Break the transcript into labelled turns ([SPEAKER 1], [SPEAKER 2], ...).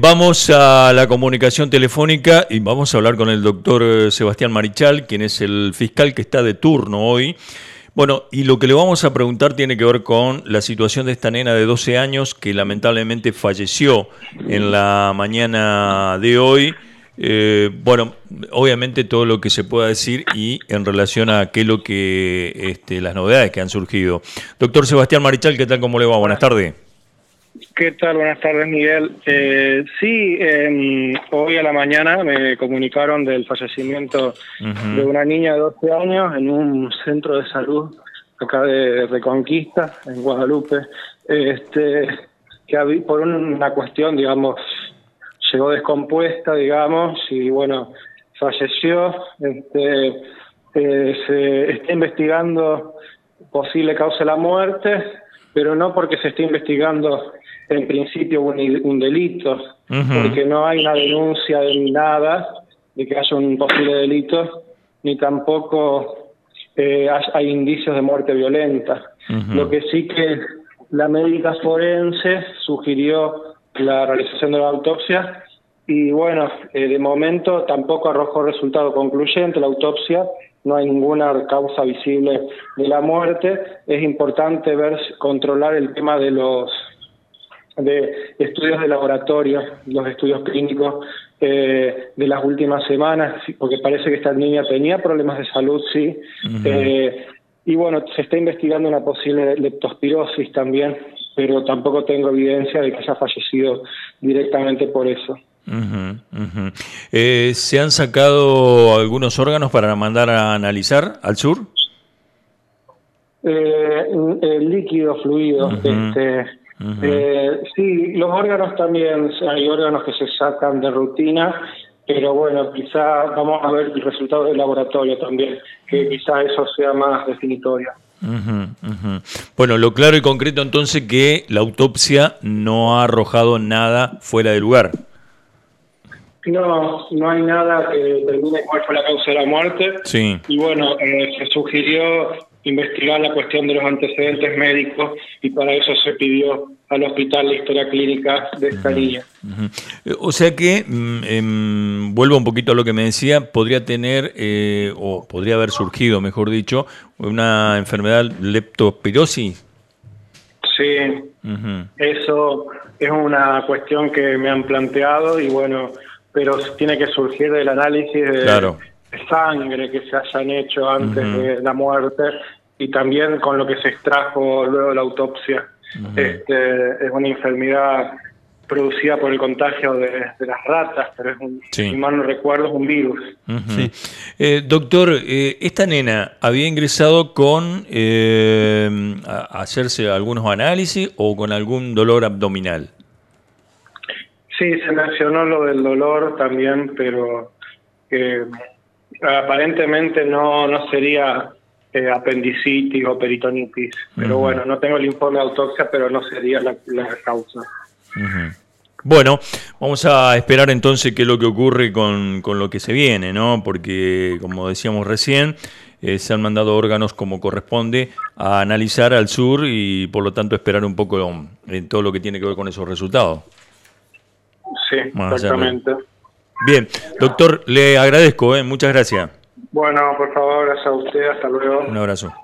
[SPEAKER 1] vamos a la comunicación telefónica y vamos a hablar con el doctor Sebastián Marichal, quien es el fiscal que está de turno hoy. Bueno, y lo que le vamos a preguntar tiene que ver con la situación de esta nena de 12 años que lamentablemente falleció en la mañana de hoy. Bueno, obviamente todo lo que se pueda decir y en relación a qué es lo que las novedades que han surgido. Doctor Sebastián Marichal, ¿qué tal? ¿Cómo le va? Buenas tardes.
[SPEAKER 2] ¿Qué tal? Buenas tardes, Miguel. Sí, hoy a la mañana me comunicaron del fallecimiento de una niña de 12 años en un centro de salud acá de Reconquista, en Guadalupe, que por una cuestión, digamos, llegó descompuesta, digamos, y bueno, falleció. Se está investigando posible causa de la muerte, pero no porque se esté investigando en principio un delito, porque no hay una denuncia de nada de que haya un posible delito, ni tampoco hay indicios de muerte violenta. Lo que sí que la médica forense sugirió la realización de la autopsia y bueno, de momento tampoco arrojó resultado concluyente la autopsia. No hay ninguna causa visible de la muerte. Es importante controlar el tema de los estudios de laboratorio, los estudios clínicos de las últimas semanas, porque parece que esta niña tenía problemas de salud, sí. Y bueno, se está investigando una posible leptospirosis también, pero tampoco tengo evidencia de que haya fallecido directamente por eso.
[SPEAKER 1] ¿Se han sacado algunos órganos para mandar a analizar al sur?
[SPEAKER 2] Líquido, fluido. Sí, los órganos también, hay órganos que se sacan de rutina, pero bueno, quizá vamos a ver el resultado del laboratorio también, que quizá eso sea más definitorio.
[SPEAKER 1] Bueno, lo claro y concreto entonces que la autopsia no ha arrojado nada fuera de lugar.
[SPEAKER 2] No hay nada que determine cuál fue la causa de la muerte.
[SPEAKER 1] Sí.
[SPEAKER 2] Y bueno, se sugirió investigar la cuestión de los antecedentes médicos y para eso se pidió al hospital la historia clínica de esta niña.
[SPEAKER 1] O sea que, vuelvo un poquito a lo que me decía, podría tener, o podría haber surgido, mejor dicho, una enfermedad leptospirosis.
[SPEAKER 2] Sí, eso es una cuestión que me han planteado y bueno, pero tiene que surgir del análisis de sangre que se hayan hecho antes de la muerte y también con lo que se extrajo luego de la autopsia. Es una enfermedad producida por el contagio de las ratas, pero si mal no recuerdo, es un virus.
[SPEAKER 1] Doctor, esta nena había ingresado con a hacerse algunos análisis o con algún dolor abdominal.
[SPEAKER 2] Sí, se mencionó lo del dolor también, pero aparentemente no sería apendicitis o peritonitis. Pero bueno, no tengo el informe de autopsia, pero no sería la causa.
[SPEAKER 1] Bueno, vamos a esperar entonces qué es lo que ocurre con lo que se viene, ¿no? Porque, como decíamos recién, se han mandado órganos como corresponde a analizar al sur y, por lo tanto, esperar un poco en todo lo que tiene que ver con esos resultados.
[SPEAKER 2] Sí, exactamente.
[SPEAKER 1] Bien, doctor, le agradezco, muchas gracias.
[SPEAKER 2] Bueno, por favor, gracias a usted, hasta luego.
[SPEAKER 1] Un abrazo.